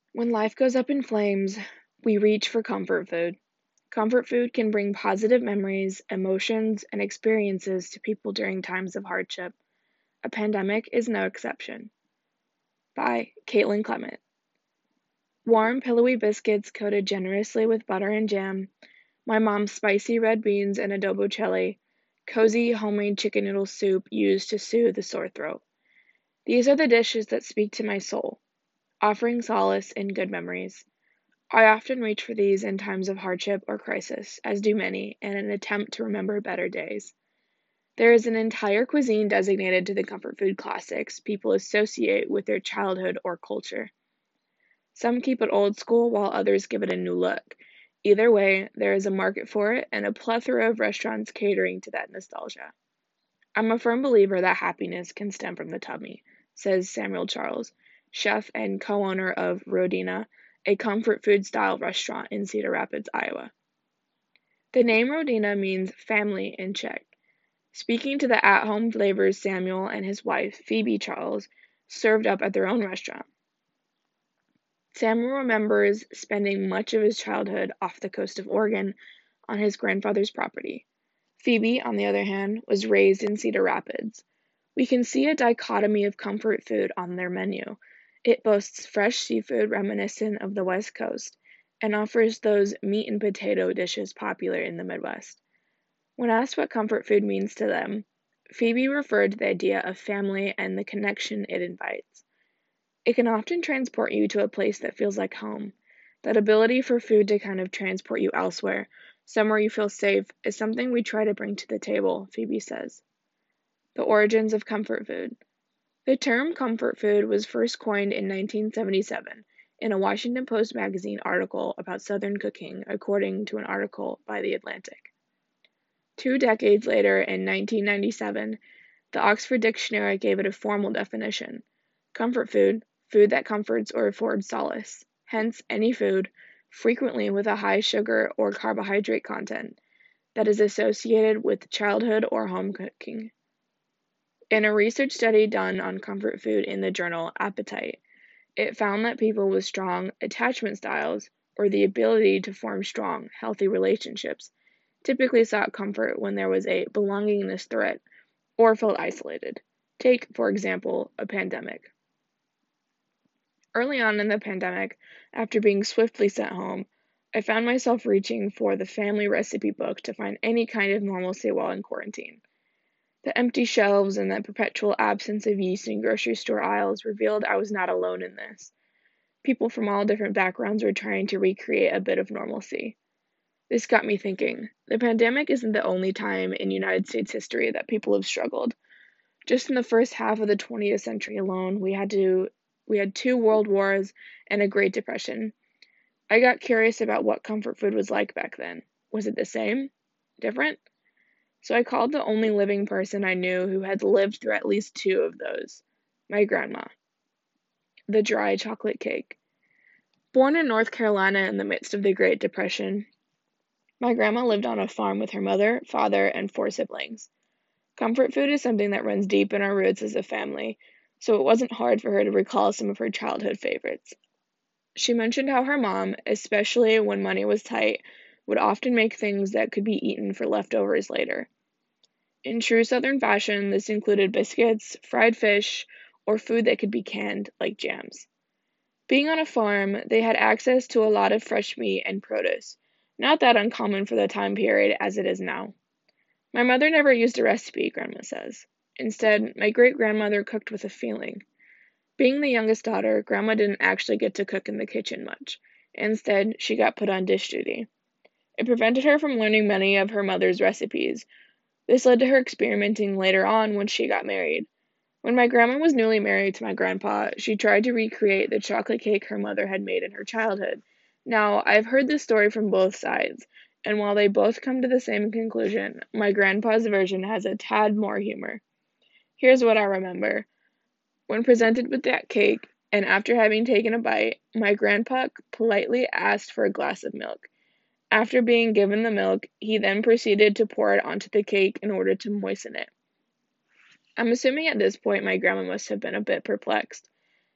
When life goes up in flames, we reach for comfort food. Comfort food can bring positive memories, emotions, and experiences to people during times of hardship. A pandemic is no exception. By Caitlin Clement. Warm, pillowy biscuits coated generously with butter and jam, my mom's spicy red beans and adobo chili, cozy homemade chicken noodle soup used to soothe the sore throat. These are the dishes that speak to my soul, offering solace in good memories. I often reach for these in times of hardship or crisis, as do many, in an attempt to remember better days. There is an entire cuisine designated to the comfort food classics people associate with their childhood or culture. Some keep it old school while others give it a new look. Either way, there is a market for it and a plethora of restaurants catering to that nostalgia. I'm a firm believer that happiness can stem from the tummy, says Samuel Charles, chef and co owner of Rodina, a comfort food style restaurant in Cedar Rapids, Iowa. The name Rodina means family in Czech. Speaking to the at home flavors Samuel and his wife, Phoebe Charles, served up at their own restaurant. Samuel remembers spending much of his childhood off the coast of Oregon on his grandfather's property. Phoebe, on the other hand, was raised in Cedar Rapids. We can see a dichotomy of comfort food on their menu. It boasts fresh seafood reminiscent of the West Coast and offers those meat and potato dishes popular in the Midwest. When asked what comfort food means to them, Phoebe referred to the idea of family and the connection it invites. It can often transport you to a place that feels like home. That ability for food to kind of transport you elsewhere, somewhere you feel safe, is something we try to bring to the table, Phoebe says. The origins of comfort food. The term comfort food was first coined in 1977 in a Washington Post magazine article about Southern cooking, according to an article by The Atlantic. 2 decades later, in 1997, the Oxford Dictionary gave it a formal definition. Comfort food, food that comforts or affords solace. Hence, any food, frequently with a high sugar or carbohydrate content, that is associated with childhood or home cooking. In a research study done on comfort food in the journal Appetite, it found that people with strong attachment styles, or the ability to form strong, healthy relationships, typically sought comfort when there was a belongingness threat or felt isolated. Take, for example, a pandemic. Early on in the pandemic, after being swiftly sent home, I found myself reaching for the family recipe book to find any kind of normalcy while in quarantine. The empty shelves and the perpetual absence of yeast in grocery store aisles revealed I was not alone in this. People from all different backgrounds were trying to recreate a bit of normalcy. This got me thinking. The pandemic isn't the only time in United States history that people have struggled. Just in the first half of the 20th century alone, we had two world wars and a Great Depression. I got curious about what comfort food was like back then. Was it the same? Different? So I called the only living person I knew who had lived through at least two of those, my grandma. The dry chocolate cake. Born in North Carolina in the midst of the Great Depression, my grandma lived on a farm with her mother, father, and four siblings. Comfort food is something that runs deep in our roots as a family, so it wasn't hard for her to recall some of her childhood favorites. She mentioned how her mom, especially when money was tight, would often make things that could be eaten for leftovers later. In true Southern fashion, this included biscuits, fried fish, or food that could be canned, like jams. Being on a farm, they had access to a lot of fresh meat and produce, not that uncommon for the time period as it is now. My mother never used a recipe, Grandma says. Instead, my great grandmother cooked with a feeling. Being the youngest daughter, Grandma didn't actually get to cook in the kitchen much. Instead, she got put on dish duty. It prevented her from learning many of her mother's recipes. This led to her experimenting later on when she got married. When my grandma was newly married to my grandpa, she tried to recreate the chocolate cake her mother had made in her childhood. Now, I've heard this story from both sides, and while they both come to the same conclusion, my grandpa's version has a tad more humor. Here's what I remember. When presented with that cake, and after having taken a bite, my grandpa politely asked for a glass of milk. After being given the milk, he then proceeded to pour it onto the cake in order to moisten it. I'm assuming at this point my grandma must have been a bit perplexed.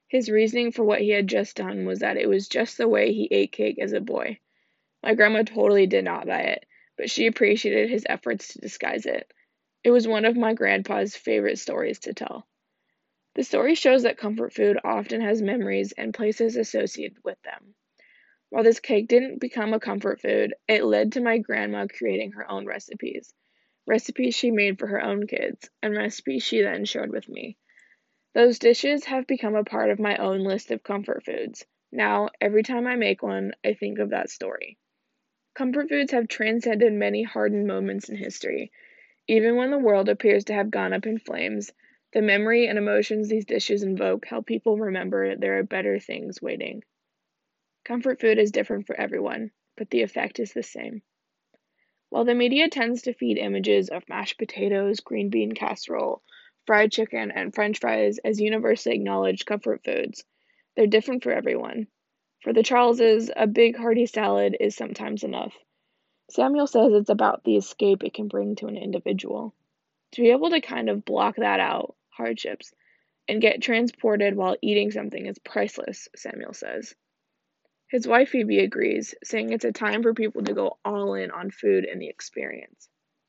His reasoning for what he had just done was that it was just the way he ate cake as a boy. My grandma totally did not buy it, but she appreciated his efforts to disguise it. It was one of my grandpa's favorite stories to tell. The story shows that comfort food often has memories and places associated with them. While this cake didn't become a comfort food, it led to my grandma creating her own recipes she made for her own kids, and recipes she then shared with me. Those dishes have become a part of my own list of comfort foods. Now, every time I make one, I think of that story. Comfort foods have transcended many hardened moments in history. Even when the world appears to have gone up in flames, the memory and emotions these dishes invoke help people remember there are better things waiting. Comfort food is different for everyone, but the effect is the same. While the media tends to feed images of mashed potatoes, green bean casserole, fried chicken, and french fries as universally acknowledged comfort foods, they're different for everyone. For the Charleses, a big hearty salad is sometimes enough. Samuel says it's about the escape it can bring to an individual. To be able to kind of block that out, hardships, and get transported while eating something is priceless, Samuel says. His wife Phoebe agrees, saying it's a time for people to go all in on food and the experience.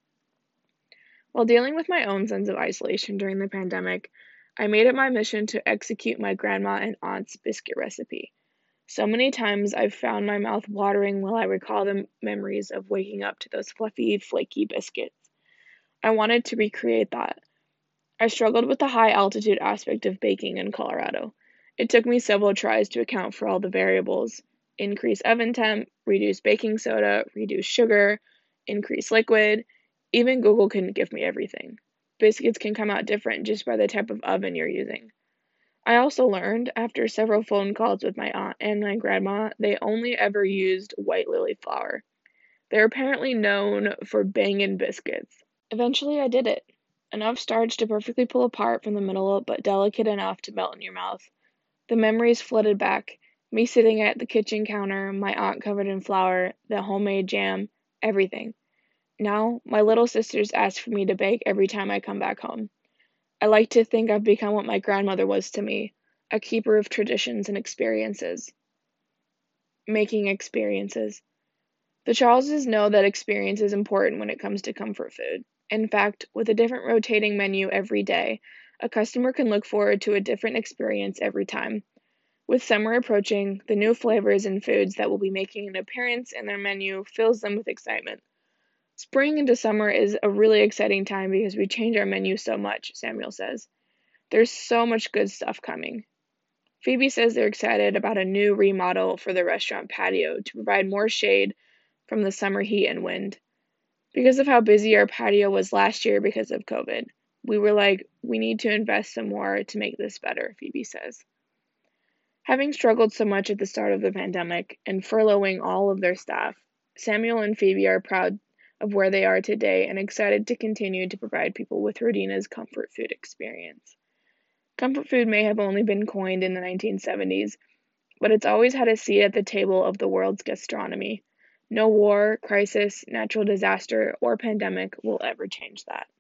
While dealing with my own sense of isolation during the pandemic, I made it my mission to execute my grandma and aunt's biscuit recipe. So many times I've found my mouth watering while I recall the memories of waking up to those fluffy, flaky biscuits. I wanted to recreate that. I struggled with the high altitude aspect of baking in Colorado. It took me several tries to account for all the variables: increase oven temp, reduce baking soda, reduce sugar, increase liquid. Even Google couldn't give me everything. Biscuits can come out different just by the type of oven you're using. I also learned, after several phone calls with my aunt and my grandma, they only ever used white lily flour. They're apparently known for bangin' biscuits. Eventually, I did it. Enough starch to perfectly pull apart from the middle, but delicate enough to melt in your mouth. The memories flooded back. Me sitting at the kitchen counter, my aunt covered in flour, the homemade jam, everything. Now, my little sisters ask for me to bake every time I come back home. I like to think I've become what my grandmother was to me, a keeper of traditions and experiences. Making experiences. The Charleses know that experience is important when it comes to comfort food. In fact, with a different rotating menu every day, a customer can look forward to a different experience every time. With summer approaching, the new flavors and foods that will be making an appearance in their menu fills them with excitement. Spring into summer is a really exciting time because we change our menu so much, Samuel says. There's so much good stuff coming. Phoebe says they're excited about a new remodel for the restaurant patio to provide more shade from the summer heat and wind. Because of how busy our patio was last year because of COVID, we were like, we need to invest some more to make this better, Phoebe says. Having struggled so much at the start of the pandemic and furloughing all of their staff, Samuel and Phoebe are proud of where they are today and excited to continue to provide people with Rodina's comfort food experience. Comfort food may have only been coined in the 1970s, but it's always had a seat at the table of the world's gastronomy. No war, crisis, natural disaster, or pandemic will ever change that.